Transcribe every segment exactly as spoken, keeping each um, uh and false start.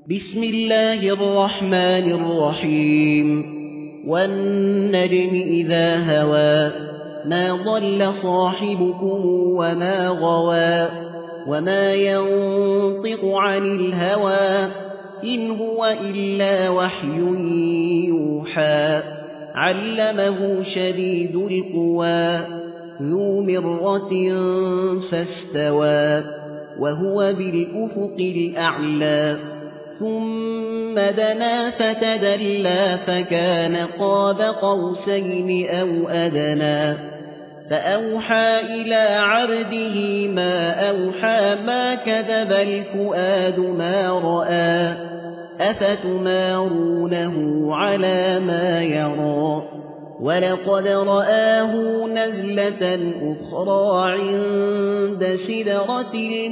بسم الله الرحمن الرحيم والنجم إذا هوى ما ضل صاحبكم وما غوى وما ينطق عن الهوى إن هو إلا وحي يوحى علمه شديد القوى ذو مرة فاستوى وهو بالأفق الأعلى ثم دنا فتدلى فكان قاب قوسين أو أدنى فأوحى إلى عبده ما أوحى ما كذب الفؤاد ما رأى أفتمارونه على ما يرى ولقد رآه نزلة أخرى عند سدرة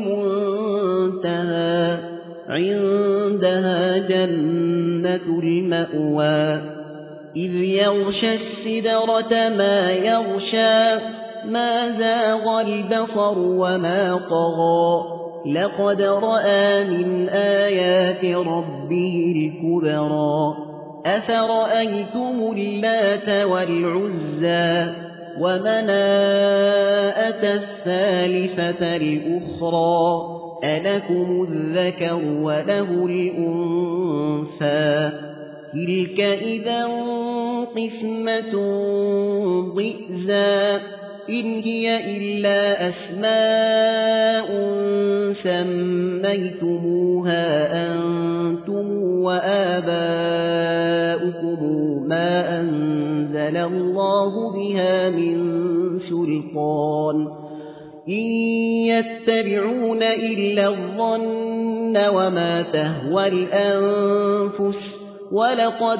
المنتهى عندها جنة المأوى إذ يغشى السدرة ما يغشى ما زاغ البصر وما طغى لقد رأى من آيات ربه الكبرى أفرأيتم اللات والعزى ومناءة الثالثة الأخرى ألكم الذكر وله الأنثى تلك إذا قسمة ضئزى إن هي إلا أسماء سميتموها أنتم وآباؤكم ما أنزل الله بها من سلطان إن يتبعون إلا الظن وما تهوى الأنفس ولقد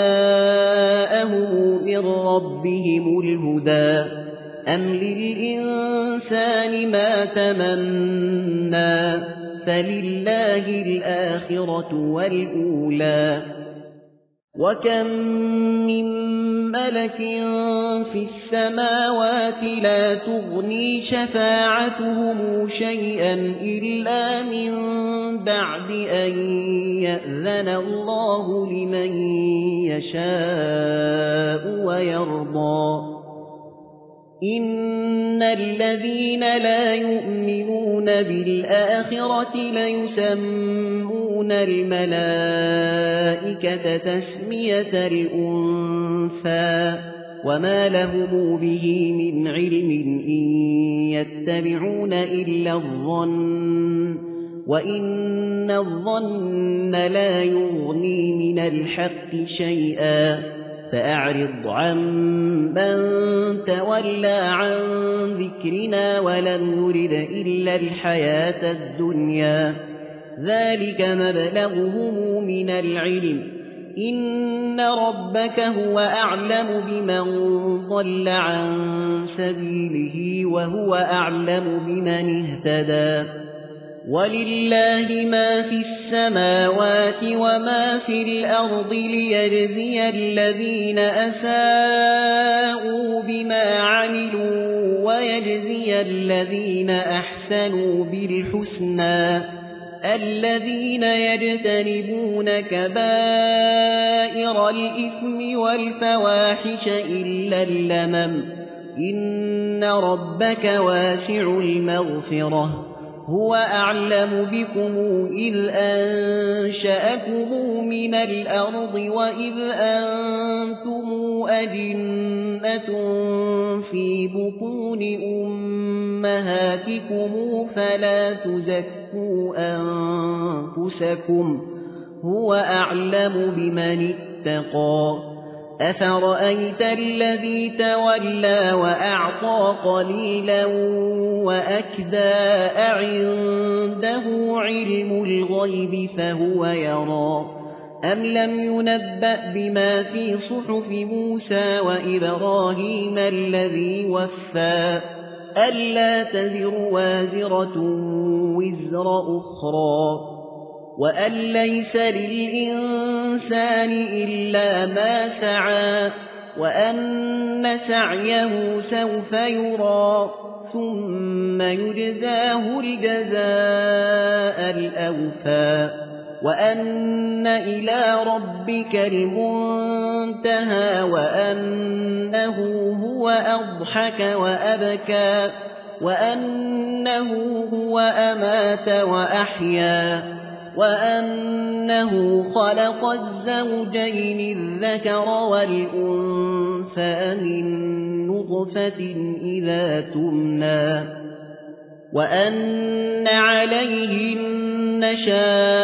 جاءهم من ربهم الهدى أم للإنسان ما تمنى فلله الآخرة والأولى وكم من ملك في السماوات لا تغني شفاعتهم شيئا إلا من بعد أن يأذن الله لمن يشاء ويرضى إن الذين لا يؤمنون بالآخرة ليسمون الملائكة تسمية الأنثى وما لهم به من علم إن يتبعون إلا الظن وإن الظن لا يغني من الحق شيئا فأعرض عن من تولى عن ذكرنا ولم يرد إلا الحياة الدنيا ذلك مبلغهم من العلم إن ربك هو أعلم بمن ضل عن سبيله وهو أعلم بمن اهتدى ولله ما في السماوات وما في الأرض ليجزي الذين أساءوا بما عملوا ويجزي الذين أحسنوا بالحسنى الذين يجتنبون كبائر الإثم والفواحش إلا اللمم إن ربك واسع المغفرة هو أعلم بكم إذ أنشأكم من الأرض وإذ أنتم أجنة في بطون أمهاتكم فلا تزكوا أنفسكم هو أعلم بمن اتقى أفرأيت الذي تولى وأعطى قليلا وأكدى أعنده علم الغيب فهو يرى أم لم ينبأ بما في صحف موسى وإبراهيم الذي وفى ألا تزر وازرة وزر أخرى وأن ليس للإنسان إلا ما سعى وأن سعيه سوف يرى ثم يجزاه الجزاء الأوفى وأن إلى ربك المنتهى وأنه هو أضحك وأبكى وأنه هو أمات وأحيا وأنه خلق الزوجين الذكر والأنثى من نطفة إذا تمنى وأن عليه النشاءة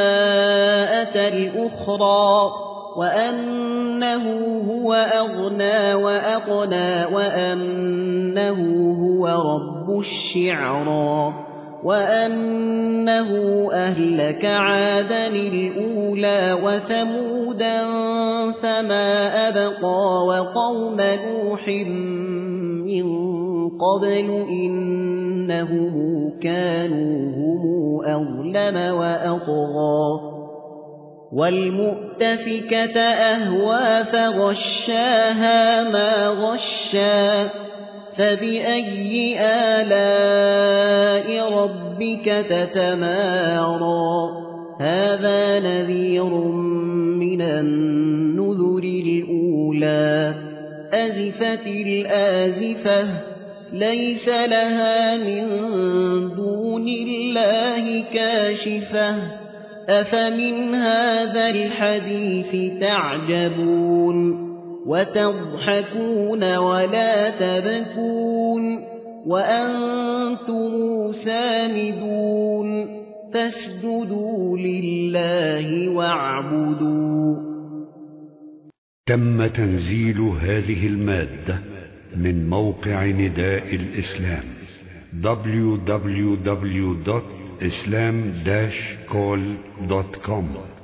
الأخرى وأنه هو أغنى وأقنى وأنه هو رب الشعرى وأنه أهلك عادا الأولى وثمودا فما أبقى وقوم نوح من قبل إنهم كانوا هم أظلم وأطغى والمؤتفكة أهوى فغشاها ما غشا فبأي آلاء ربك تتمارى هذا نذير من النذر الأولى أزفت الآزفة ليس لها من دون الله كاشفة أفمن هذا الحديث تعجبون وتضحكون ولا تبكون وأنتم سامدون فاسجدوا لله واعبدوا. تم تنزيل هذه المادة من موقع نداء الإسلام دبليو دبليو دبليو دوت islam dash call دوت كوم.